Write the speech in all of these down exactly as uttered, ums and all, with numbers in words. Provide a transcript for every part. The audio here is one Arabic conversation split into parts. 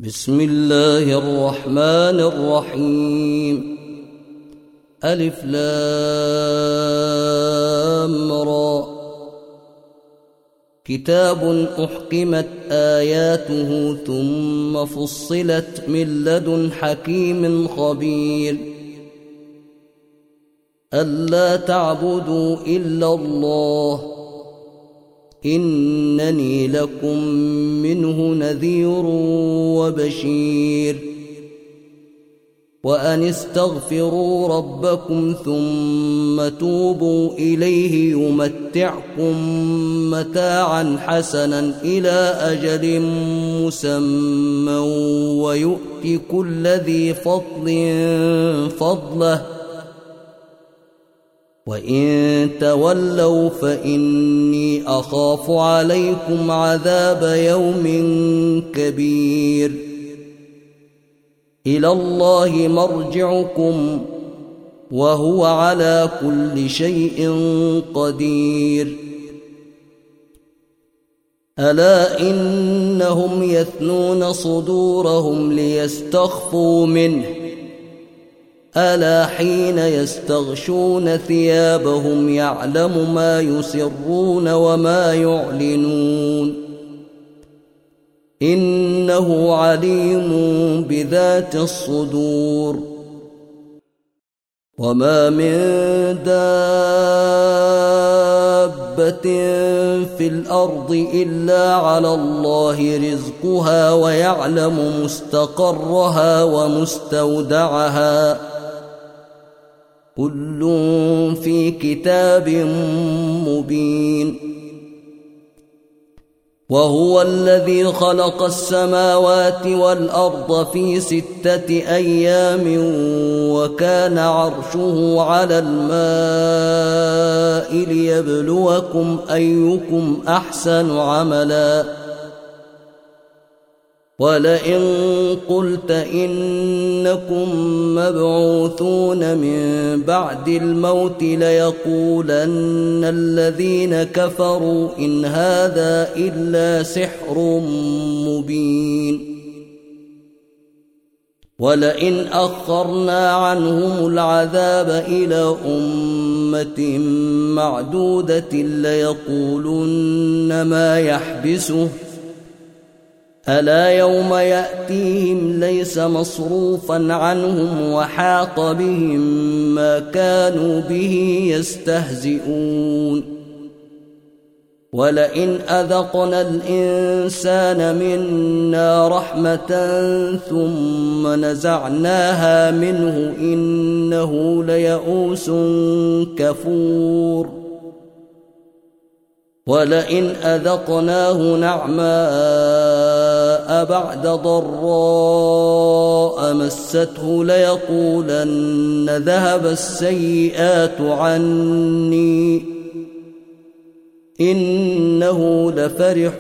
بسم الله الرحمن الرحيم. ألف لام را. كتاب أحكمت آياته ثم فصلت من لدن حكيم خبير. ألا تعبدوا إلا الله إنني لكم منه نذير وبشير. وأن استغفروا ربكم ثم توبوا إليه يمتعكم متاعا حسنا إلى أجل مسمى ويؤتي كل ذي فضل فضله وإن تولوا فإني أخاف عليكم عذاب يوم كبير. إلى الله مرجعكم وهو على كل شيء قدير. ألا إنهم يثنون صدورهم ليستخفوا منه ألا حين يستغشون ثيابهم يعلم ما يسرون وما يعلنون إنه عليم بذات الصدور. وما من دابة في الأرض إلا على الله رزقها ويعلم مستقرها ومستودعها كل في كتاب مبين. وهو الذي خلق السماوات والأرض في ستة أيام وكان عرشه على الماء ليبلوكم أيكم أحسن عملا. ولئن قلت إنكم مبعوثون من بعد الموت ليقولن الذين كفروا إن هذا إلا سحر مبين. ولئن أخرنا عنهم العذاب إلى أمة معدودة ليقولن ما يحبسه ألا يوم يأتيهم ليس مصروفا عنهم وحاق بهم ما كانوا به يستهزئون. ولئن أذقنا الإنسان منا رحمة ثم نزعناها منه إنه ليئوس كفور. ولئن أذقناه نعماء بعد ضراء مسته ليقولن ذهب السيئات عني إنه لفرح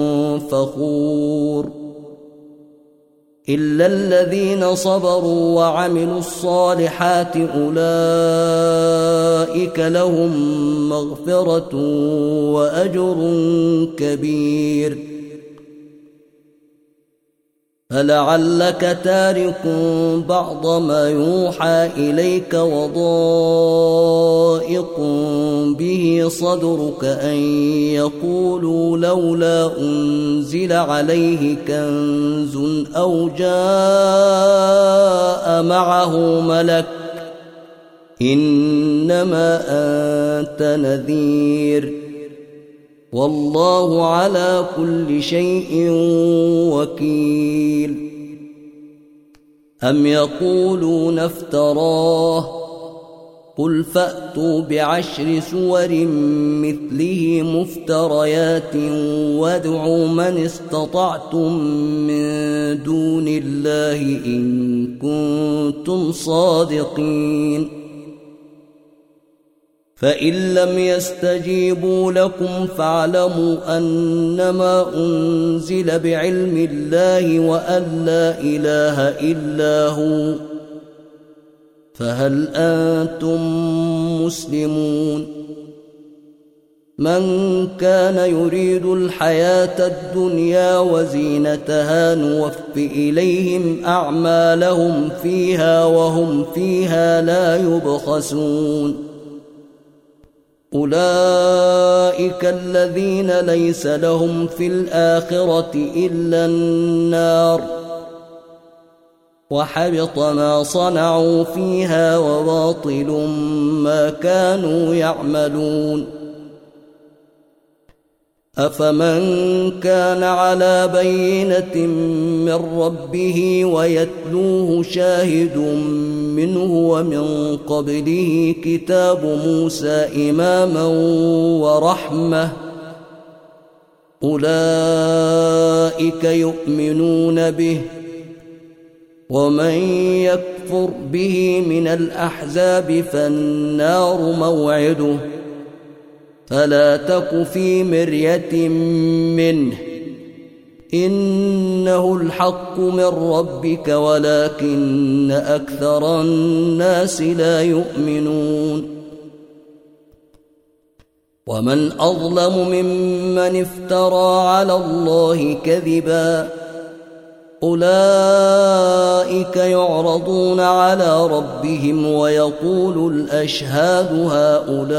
فخور. إلا الذين صبروا وعملوا الصالحات أولئك لهم مغفرة وأجر كبير. فلعلك تارك بعض ما يوحى إليك وضائق به صدرك أن يقولوا لولا أنزل عليه كنز أو جاء معه ملك إنما أنت نذير والله على كل شيء وكيل. أم يقولون افتراه قل فأتوا بعشر سور مثله مفتريات وادعوا من استطعتم من دون الله إن كنتم صادقين. فإن لم يستجيبوا لكم فاعلموا أنما أنزل بعلم الله وأن لا إله إلا هو فهل أنتم مسلمون؟ من كان يريد الحياة الدنيا وزينتها نوف إليهم أعمالهم فيها وهم فيها لا يبخسون أولئك الذين ليس لهم في الآخرة إلا النار وحبط ما صنعوا فيها وباطل ما كانوا يعملون أفمن كان على بينة من ربه ويتلوه شاهد منه ومن قبله كتاب موسى إماما ورحمة أولئك يؤمنون به ومن يكفر به من الأحزاب فالنار موعده فلا تك في مرية منه إنه الحق من ربك ولكن أكثر الناس لا يؤمنون ومن أظلم ممن افترى على الله كذبا أولئك يعرضون على ربهم ويقول الأشهاد هؤلاء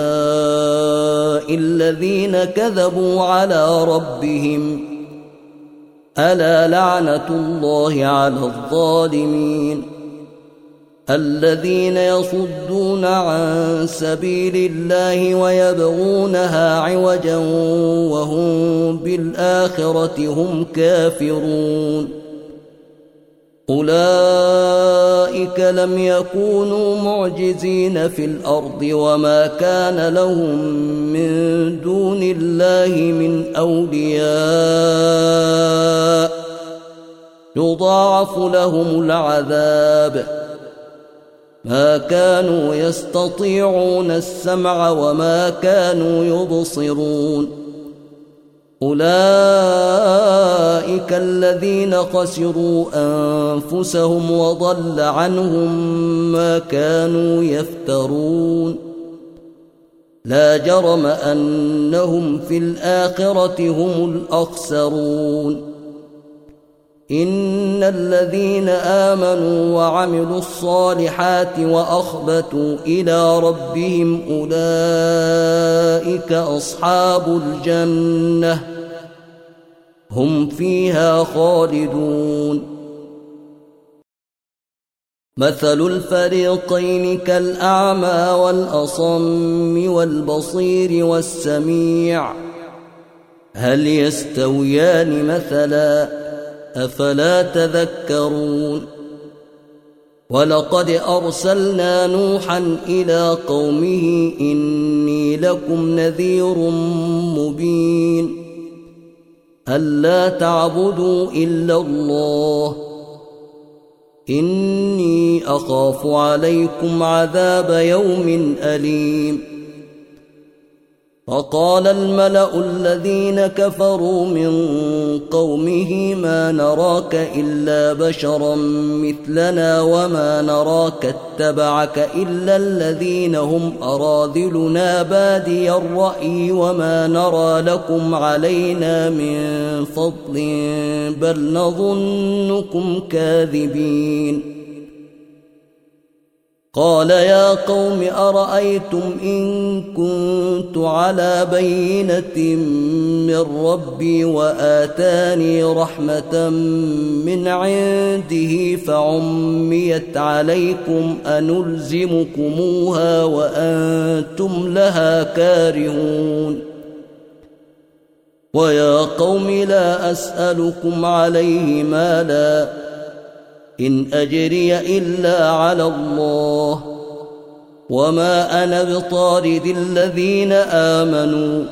الذين كذبوا على ربهم ألا لعنة الله على الظالمين الذين يصدون عن سبيل الله ويبغونها عوجا وهم بالآخرة هم كافرون أولئك لم يكونوا معجزين في الأرض وما كان لهم من دون الله من أولياء يضاعف لهم العذاب ما كانوا يستطيعون السمع وما كانوا يبصرون أولئك الذين خسروا أنفسهم وضل عنهم ما كانوا يفترون لا جرم أنهم في الآخرة هم الأخسرون إن الذين آمنوا وعملوا الصالحات وأخبتوا إلى ربهم أولئك أصحاب الجنة هم فيها خالدون مثل الفريقين كالأعمى والأصم والبصير والسميع هل يستويان مثلا أفلا تذكرون ولقد أرسلنا نوحا إلى قومه إني لكم نذير مبين ألا تعبدوا إلا الله إني أخاف عليكم عذاب يوم أليم وقال الملأ الذين كفروا من قومه ما نراك إلا بشرا مثلنا وما نراك اتبعك إلا الذين هم أراذلنا بادي الرأي وما نرى لكم علينا من فضل بل نظنكم كاذبين قال يا قوم أرأيتم إن كنت على بينة من ربي وآتاني رحمة من عنده فعميت عليكم أنلزمكموها وأنتم لها كارهون ويا قوم لا أسألكم عليه مالا إن أجري إلا على الله وما أنا بطارد الذين آمنوا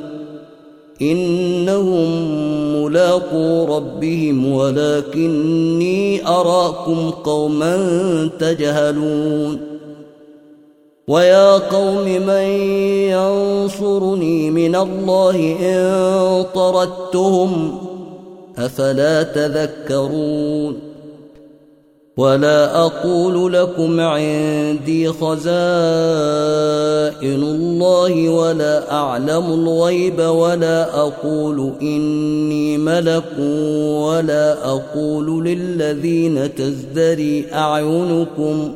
إنهم ملاقو ربهم ولكني أراكم قوما تجهلون ويا قوم من ينصرني من الله إن طردتهم أفلا تذكرون ولا أقول لكم عندي خزائن الله ولا أعلم الغيب ولا أقول إني ملك ولا أقول للذين تزدري أعينكم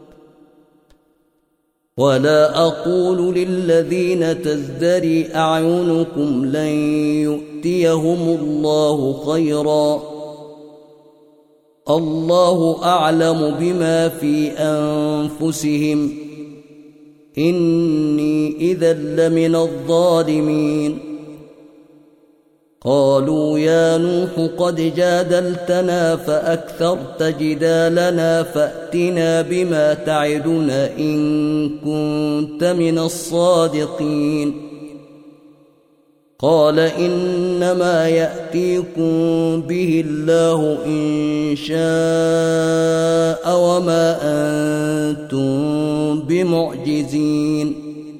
ولا أقول للذين تزدري أعينكم لن يؤتيهم الله خيرا الله أعلم بما في أنفسهم إني إذا لمن الظالمين قالوا يا نوح قد جادلتنا فأكثرت جدالنا فأتنا بما تعدنا إن كنت من الصادقين قال إنما يأتيكم به الله إن شاء وما أنتم بمعجزين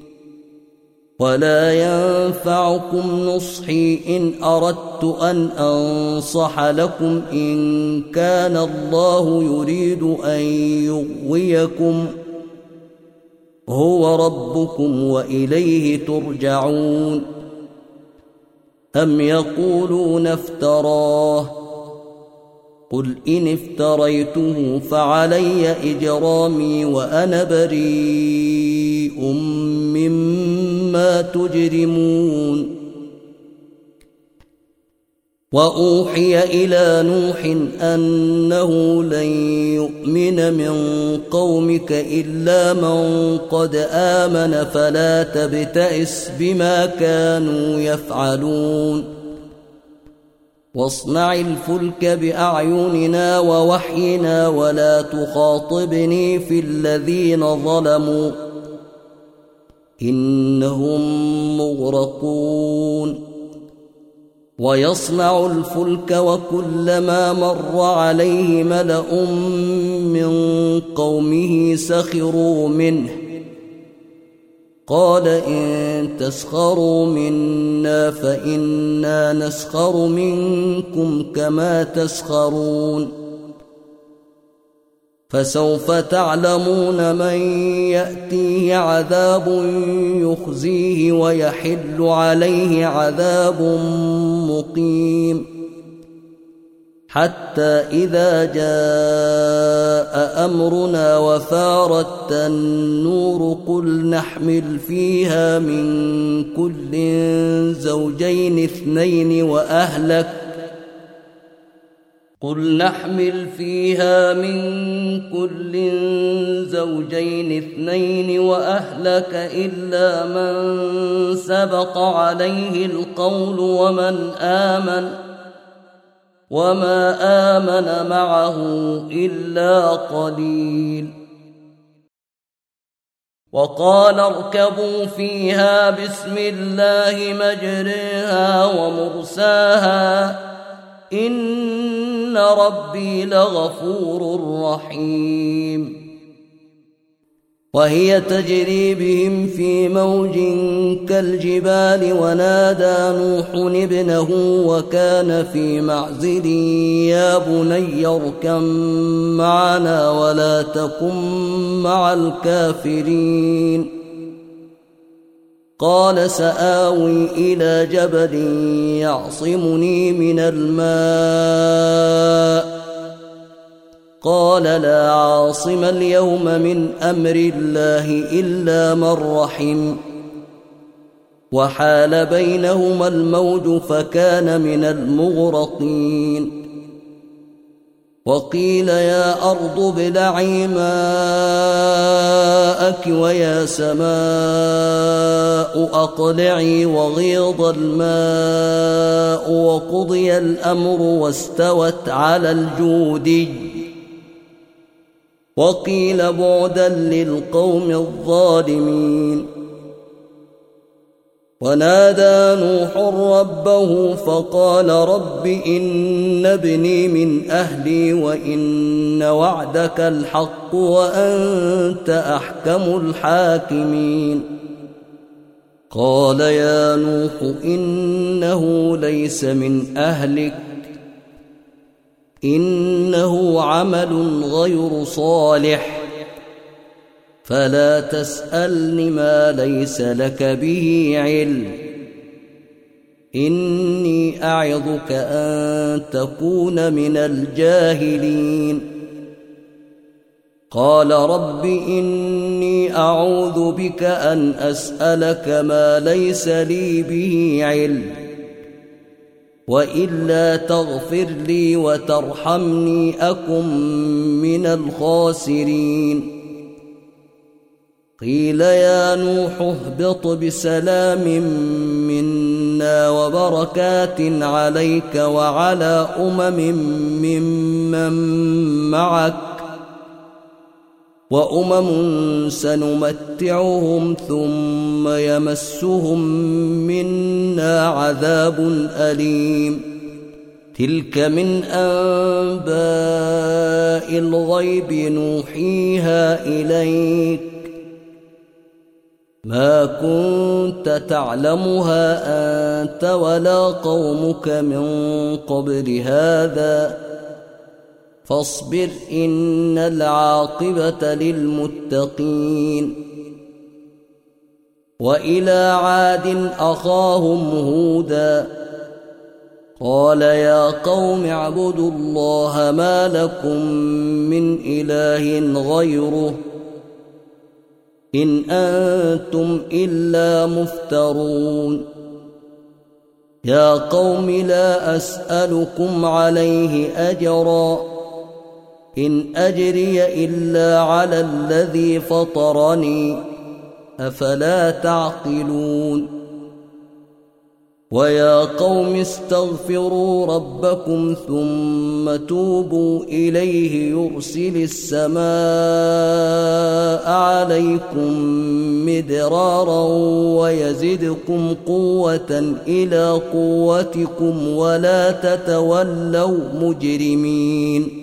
ولا ينفعكم نصحي إن أردت أن أنصح لكم إن كان الله يريد أن يغويكم هو ربكم وإليه ترجعون أم يقولون افتراه قل إن افتريته فعلي إجرامي وأنا بريء مما تجرمون وأوحي إلى نوح أنه لن يؤمن من قومك إلا من قد آمن فلا تبتئس بما كانوا يفعلون واصنع الفلك بأعيننا ووحينا ولا تخاطبني في الذين ظلموا إنهم مغرقون ويصنع الفلك وكلما مر عليه ملأ من قومه سخروا منه قال إن تسخروا منا فإنا نسخر منكم كما تسخرون فسوف تعلمون من يأتيه عذاب يخزيه ويحل عليه عذاب مقيم حتى إذا جاء أمرنا وفارت النور قل نحمل فيها من كل زوجين اثنين وأهلك قل نحمل فيها من كل زوجين اثنين وأهلك إلا من سبق عليه القول ومن آمن وما آمن معه إلا قليل وقال اركبوا فيها بسم الله مجريها ومرساها إن ربي لغفور رحيم وهي تجري بهم في موج كالجبال ونادى نوح ابنه وكان في معزل يا بني اركب معنا ولا تكن مع الكافرين قال سآوي إلى جبل يعصمني من الماء قال لا عاصم اليوم من أمر الله إلا من رحم وحال بينهما الموج فكان من المغرقين وقيل يا أرض ابلعي ماءك ويا سماء أقلعي وغيض الماء وقضي الأمر واستوت على الجودي وقيل بعدا للقوم الظالمين ونادى نوح ربه فقال رب إن ابني من أهلي وإن وعدك الحق وأنت أحكم الحاكمين قال يا نوح إنه ليس من أهلك إنه عمل غير صالح فلا تسألني ما ليس لك به علم إني أعظك أن تكون من الجاهلين قال رب إني أعوذ بك أن أسألك ما ليس لي به علم وإلا تغفر لي وترحمني أكن من الخاسرين قيل يا نوح اهبط بسلام منا وبركات عليك وعلى أمم ممن معك وأمم سنمتعهم ثم يمسهم منا عذاب أليم تلك من أنباء الغيب نوحيها إليك ما كنت تعلمها أنت ولا قومك من قبل هذا فاصبر إن العاقبة للمتقين وإلى عاد أخاهم هودا قال يا قوم اعبدوا الله ما لكم من إله غيره إن أنتم إلا مفترون يا قوم لا أسألكم عليه أجرا إن أجري إلا على الذي فطرني أفلا تعقلون ويا قوم استغفروا ربكم ثم توبوا إليه يرسل السماء عليكم مدرارا ويزدكم قوة إلى قوتكم ولا تتولوا مجرمين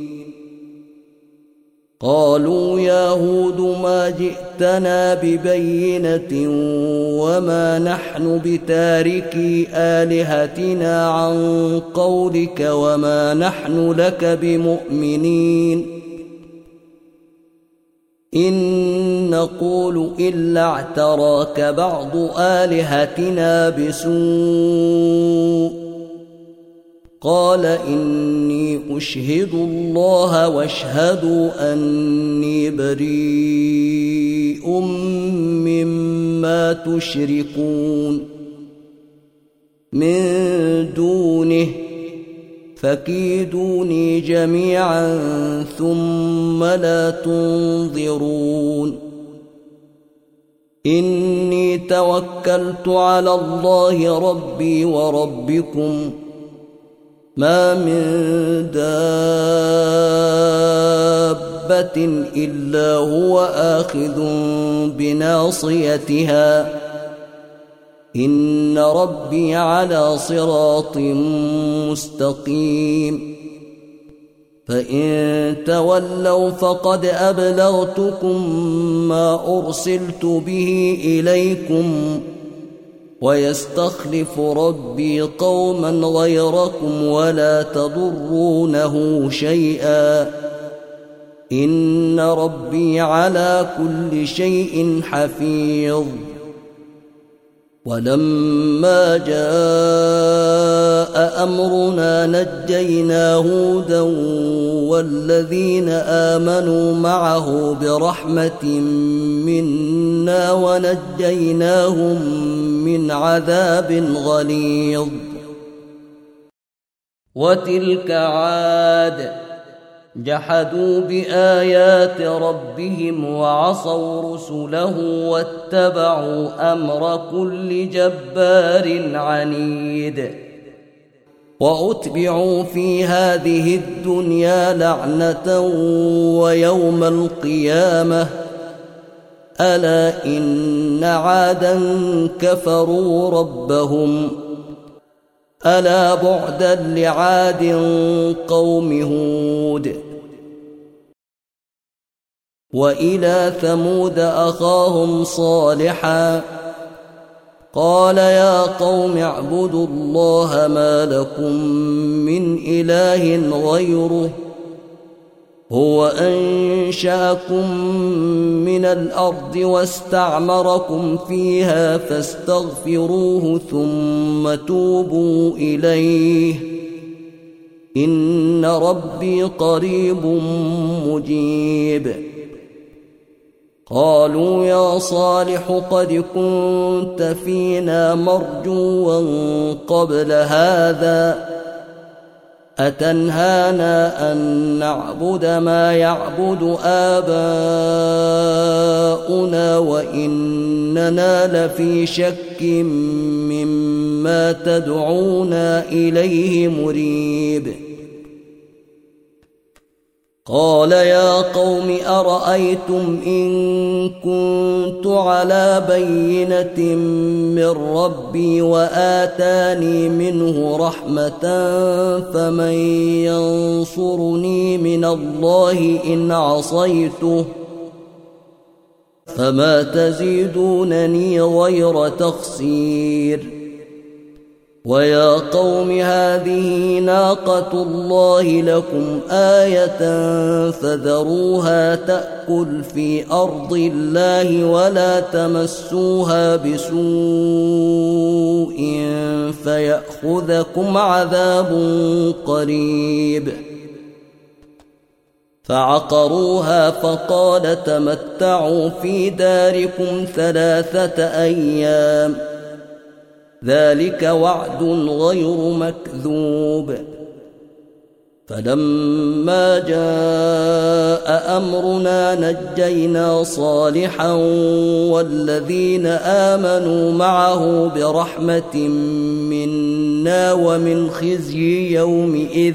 قالوا يا هود ما جئتنا ببينة وما نحن بتاركي آلهتنا عن قولك وما نحن لك بمؤمنين إن نقول إلا اعتراك بعض آلهتنا بسوء قال إني أشهد الله واشهدوا أني بريء مما تشركون من دونه فكيدوني جميعا ثم لا تنظرون إني توكلت على الله ربي وربكم ما من دابة إلا هو آخذ بناصيتها إن ربي على صراط مستقيم فإن تولوا فقد أبلغتكم ما أرسلت به إليكم ويستخلف ربي قوما غيركم ولا تضرونه شيئا إن ربي على كل شيء حفيظ ولما جاء أمرنا نجينا هودا والذين آمنوا معه برحمة منا ونجيناهم من عذاب غليظ وتلك عاد جحدوا بآيات ربهم وعصوا رسله واتبعوا أمر كل جبار عنيد وأتبعوا في هذه الدنيا لعنة ويوم القيامة ألا إن عادا كفروا ربهم ألا بعدا لعاد قوم هود وإلى ثمود أخاهم صالحا قال يا قوم اعبدوا الله ما لكم من إله غيره هو أنشأكم من الأرض واستعمركم فيها فاستغفروه ثم توبوا إليه إن ربي قريب مجيب. قالوا يا صالح قد كنت فينا مرجوا قبل هذا أتنهانا أن نعبد ما يعبد آباؤنا وإننا لفي شك مما تدعونا إليه مريب. قال يا قوم أرأيتم إن كنت على بينة من ربي وآتاني منه رحمة فمن ينصرني من الله إن عصيته فما تزيدونني غير تخسير. ويا قوم هذه ناقة الله لكم آية فذروها تأكل في أرض الله ولا تمسوها بسوء فيأخذكم عذاب قريب. فعقروها فقال تمتعوا في داركم ثلاثة أيام ذلك وعد غير مكذوب. فلما جاء أمرنا نجينا صالحا والذين آمنوا معه برحمة منا ومن خزي يومئذ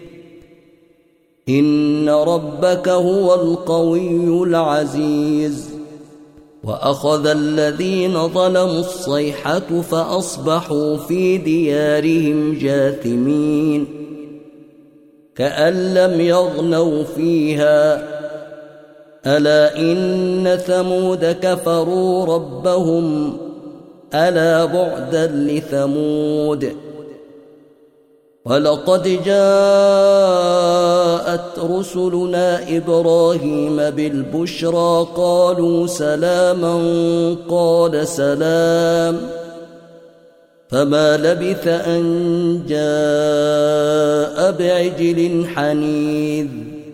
إن ربك هو القوي العزيز. وأخذ الذين ظلموا الصيحة فأصبحوا في ديارهم جاثمين كأن لم يغنوا فيها ألا إن ثمود كفروا ربهم ألا بعدا لثمود. ولقد جاءت رسلنا إبراهيم بالبشرى قالوا سلاما قال سلام فما لبث أن جاء بعجل حنيذ.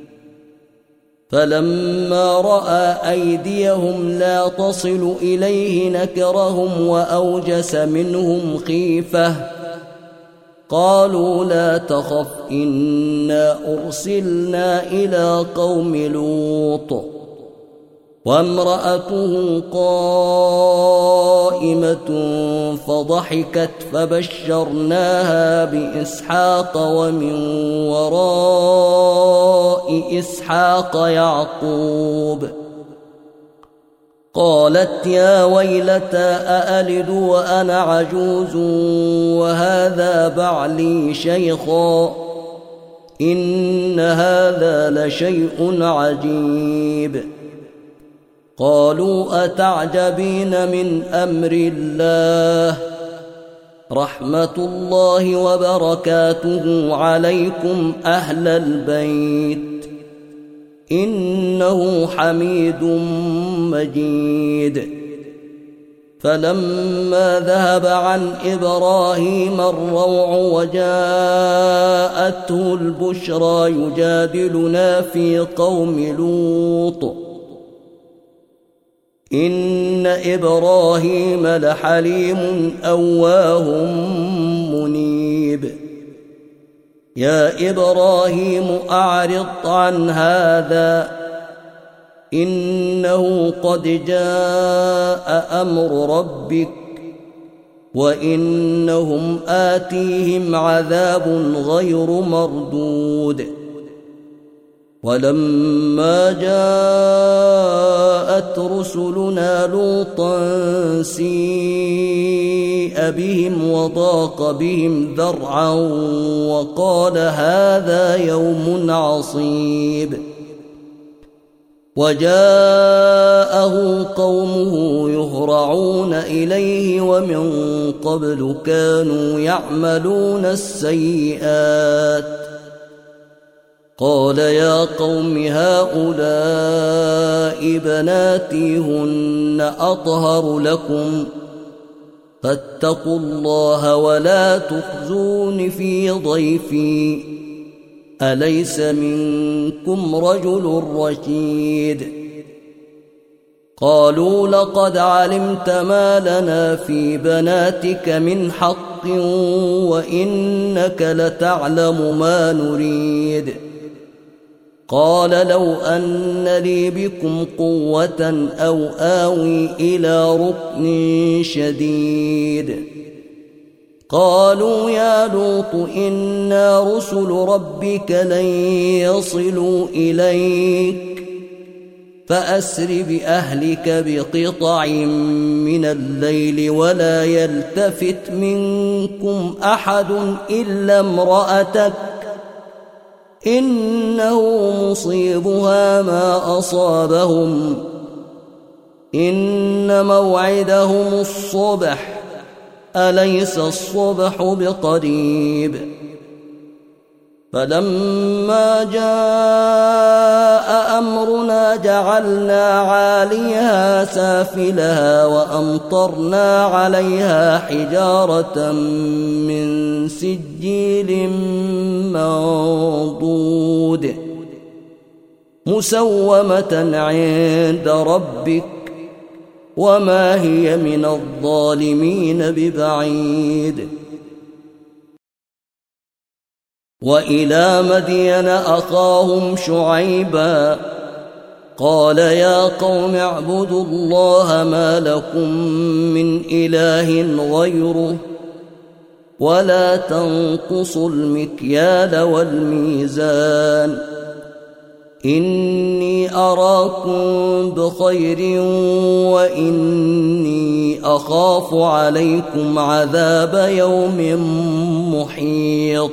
فلما رأى أيديهم لا تصل إليه نكرهم وأوجس منهم خيفة قالوا لا تخف إنا أرسلنا إلى قوم لوط وامرأته قائمة فضحكت فبشرناها بإسحاق ومن وراء إسحاق يعقوب. قالت يا ويلتى أألد وأنا عجوز وهذا بعلي شيخا إن هذا لشيء عجيب. قالوا أتعجبين من أمر الله رحمة الله وبركاته عليكم أهل البيت إنه حميد مجيد. فلما ذهب عن إبراهيم الروع وجاءته البشرى يجادلنا في قوم لوط إن إبراهيم لحليم أواه منيب. يا إبراهيم أعرض عن هذا إنه قد جاء أمر ربك وإنهم آتيهم عذاب غير مردود. ولما جاءت رسلنا لوطا سيء بهم وضاق بهم ذرعا وقال هذا يوم عصيب. وجاءه قومه يهرعون إليه ومن قبل كانوا يعملون السيئات قال يا قوم هؤلاء بناتي هن أطهر لكم فاتقوا الله ولا تخزون في ضيفي أليس منكم رجل رشيد قالوا لقد علمت ما لنا في بناتك من حق وإنك لتعلم ما نريد قال لو أن لي بكم قوة أو آوي إلى ركن شديد قالوا يا لوط إنا رسل ربك لن يصلوا إليك فأسر بأهلك بقطع من الليل ولا يلتفت منكم أحد إلا امرأتك إنه مصيبها ما أصابهم إن موعدهم الصبح أليس الصبح بقريب فلما جاء أمرنا جعلنا عاليها سافلها وأمطرنا عليها حجارة من سجيل منضود مسومة عند ربك وما هي من الظالمين ببعيد وإلى مدين أخاهم شعيبا قال يا قوم اعبدوا الله ما لكم من إله غيره ولا تنقصوا المكيال والميزان إني أراكم بخير وإني أخاف عليكم عذاب يوم محيط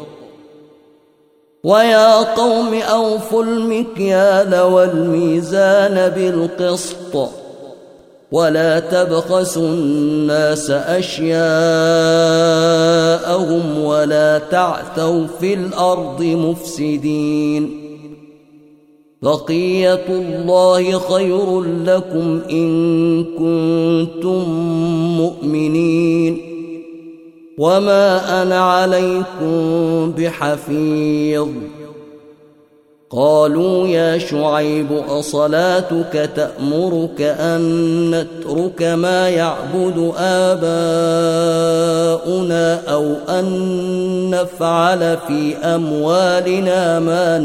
ويا قوم أوفوا المكيال والميزان بالقسط ولا تبخسوا الناس أشياءهم ولا تعثوا في الأرض مفسدين بقية الله خير لكم إن كنتم مؤمنين وما أنا عليكم بحفيظ قالوا يا شعيب أصلاتك تأمرك أن نترك ما يعبد آباؤنا أو أن نفعل في أموالنا ما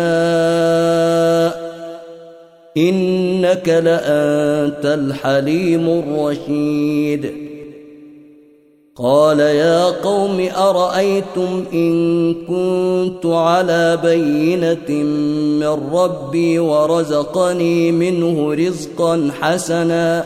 نشاء إنك لأنت الحليم الرشيد قال يا قوم أرأيتم إن كنت على بينة من ربي ورزقني منه رزقا حسنا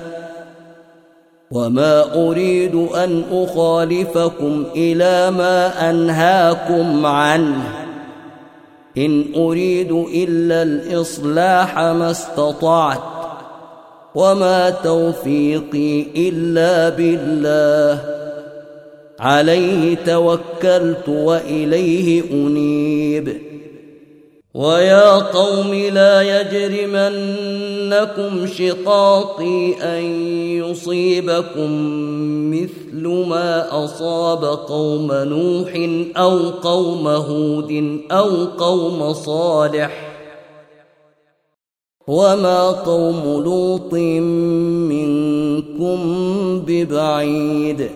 وما أريد أن أخالفكم إلى ما أنهاكم عنه إن أريد إلا الإصلاح ما استطعت وما توفيقي إلا بالله عليه توكلت وإليه أنيب ويا قوم لا يجرمنكم شقاقي أن يصيبكم مثل ما أصاب قوم نوح أو قوم هود أو قوم صالح وما قوم لوط منكم ببعيد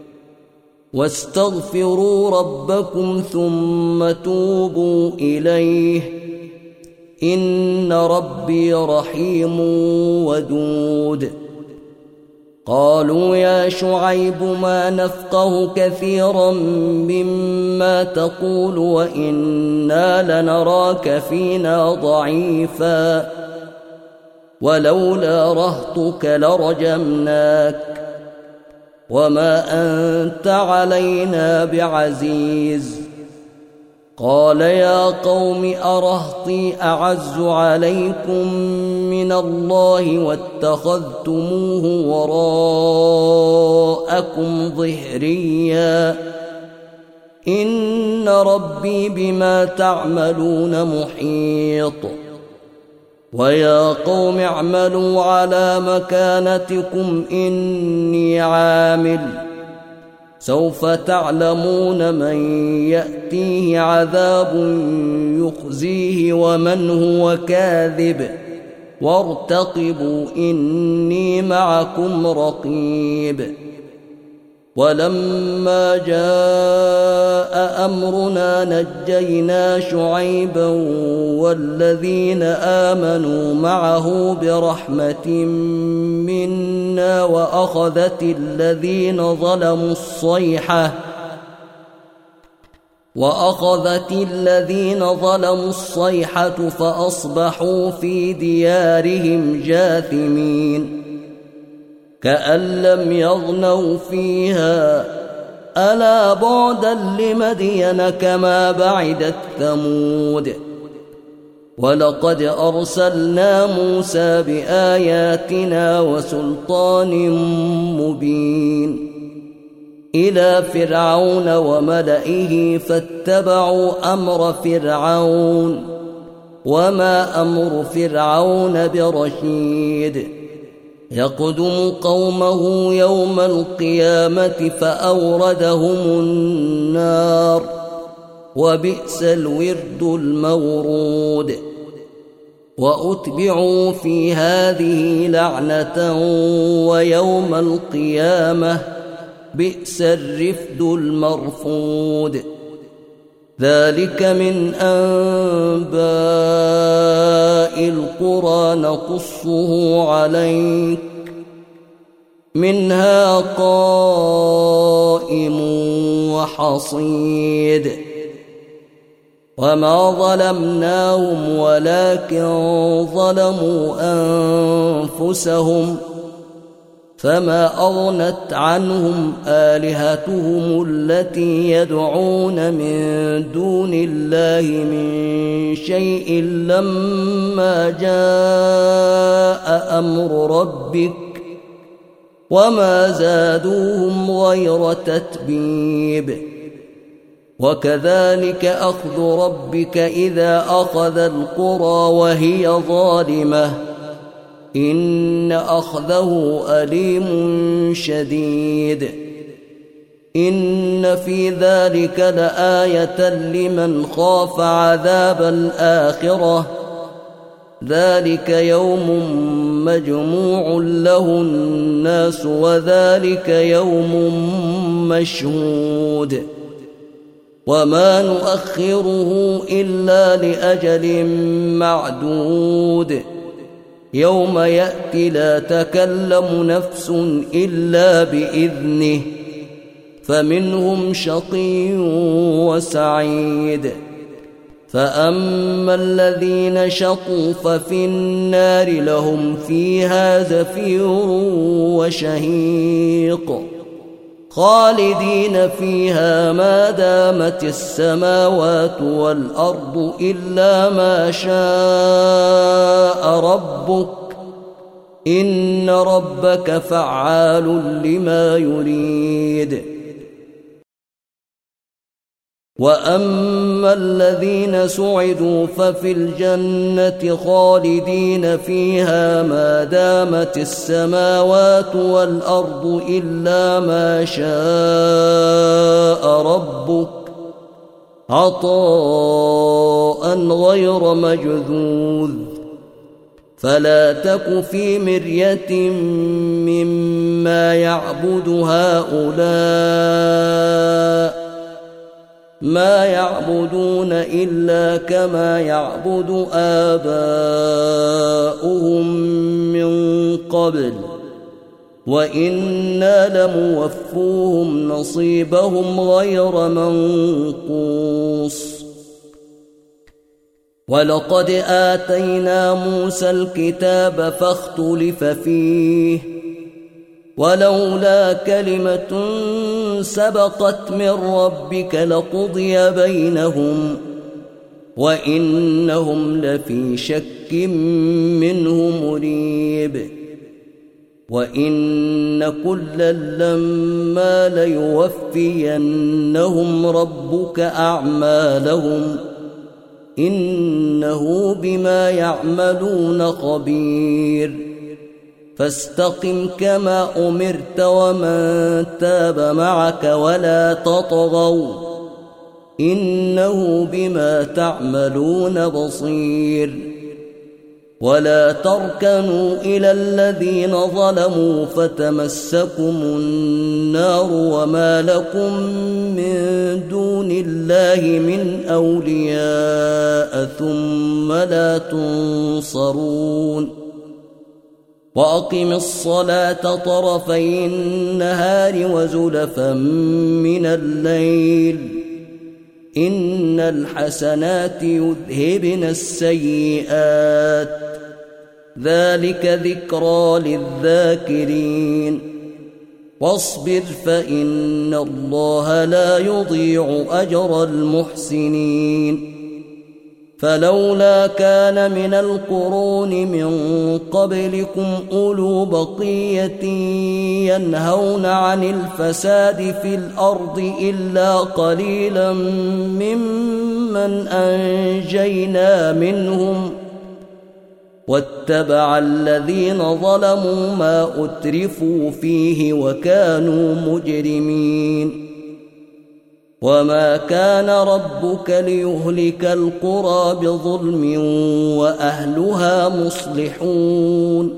واستغفروا ربكم ثم توبوا إليه إن ربي رحيم ودود قالوا يا شعيب ما نفقه كثيرا مما تقول وإنا لنراك فينا ضعيفا ولولا رهطك لرجمناك وما أنت علينا بعزيز قال يا قوم أرهطي أعز عليكم من الله واتخذتموه وراءكم ظهريا إن ربي بما تعملون محيط ويا قوم اعملوا على مكانتكم إني عامل سوف تعلمون من يأتيه عذاب يخزيه ومن هو كاذب وارتقبوا إني معكم رقيب ولما جاء أمرنا نجينا شعيبا والذين آمنوا معه برحمة منا وأخذت الذين ظلموا الصيحة وأخذت الذين ظلموا الصيحة فأصبحوا في ديارهم جاثمين كأن لم يغنوا فيها ألا بعدا لمدين كما بعدت ثمود ولقد أرسلنا موسى بآياتنا وسلطان مبين إلى فرعون وملئه فاتبعوا أمر فرعون وما أمر فرعون برشيد يقدم قومه يوم القيامة فأوردهم النار وبئس الورد المورود وأتبعوا في هذه لعنة ويوم القيامة بئس الرفد المرفود ذلك من أنباء القرى نقصه عليك منها قائم وحصيد وما ظلمناهم ولكن ظلموا أنفسهم فما أغنت عنهم آلهتهم التي يدعون من دون الله من شيء لما جاء أمر ربك وما زادوهم غير تتبيب وكذلك أخذ ربك إذا أخذ القرى وهي ظالمة إن أخذه أليم شديد إن في ذلك لآية لمن خاف عذاب الآخرة ذلك يوم مجموع له الناس وذلك يوم مشهود وما نؤخره إلا لأجل معدود يوم يأتي لا تكلم نفس إلا بإذنه فمنهم شقي وسعيد فأما الذين شقوا ففي النار لهم فيها زفير وشهيق خالدين فيها ما دامت السماوات والأرض إلا ما شاء ربك إن ربك فعال لما يريد وأما الذين سعدوا ففي الجنة خالدين فيها ما دامت السماوات والأرض إلا ما شاء ربك عطاء غير مجذوذ فلا تك في مرية مما يعبد هؤلاء ما يعبدون إلا كما يعبد آباؤهم من قبل وإنا لموفوهم نصيبهم غير منقوص ولقد آتينا موسى الكتاب فاختلف فيه ولولا كلمة سبقت من ربك لقضي بينهم وإنهم لفي شك منه مريب وإن كلا لما ليوفينهم ربك أعمالهم إنه بما يعملون خبير فاستقم كما أمرت ومن تاب معك ولا تطغوا إنه بما تعملون بصير ولا تركنوا إلى الذين ظلموا فتمسكم النار وما لكم من دون الله من أولياء ثم لا تنصرون وأقم الصلاة طرفي النهار وزلفا من الليل إن الحسنات يذهبن السيئات ذلك ذكرى للذاكرين واصبر فإن الله لا يضيع أجر المحسنين فلولا كان من القرون من قبلكم أولو بقية ينهون عن الفساد في الأرض إلا قليلا ممن أنجينا منهم واتبع الذين ظلموا ما أترفوا فيه وكانوا مجرمين وما كان ربك ليهلك القرى بظلم وأهلها مصلحون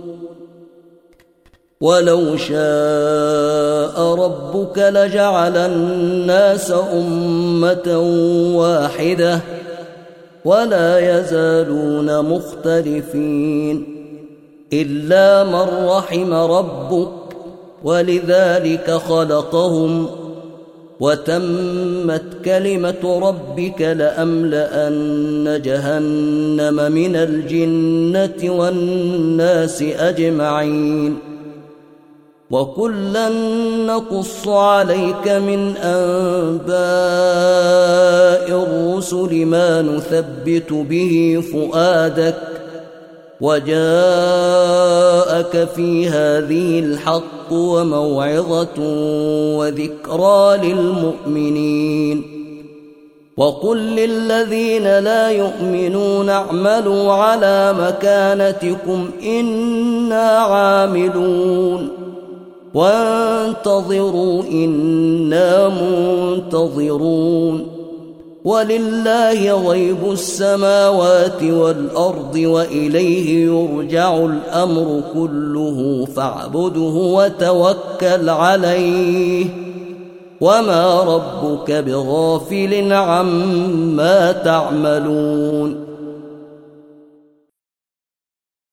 ولو شاء ربك لجعل الناس أمة واحدة ولا يزالون مختلفين إلا من رحم ربك ولذلك خلقهم وتمت كلمة ربك لأملأن جهنم من الجنة والناس أجمعين وكلا نقص عليك من أنباء الرسل ما نثبت به فؤادك وجاءك في هذه الحق وموعظة وذكرى للمؤمنين وقل للذين لا يؤمنون اعملوا على مكانتكم إنا عاملون وانتظروا إنا منتظرون ولله غيب السماوات والأرض وإليه يرجع الأمر كله فاعبده وتوكل عليه وما ربك بغافل عما تعملون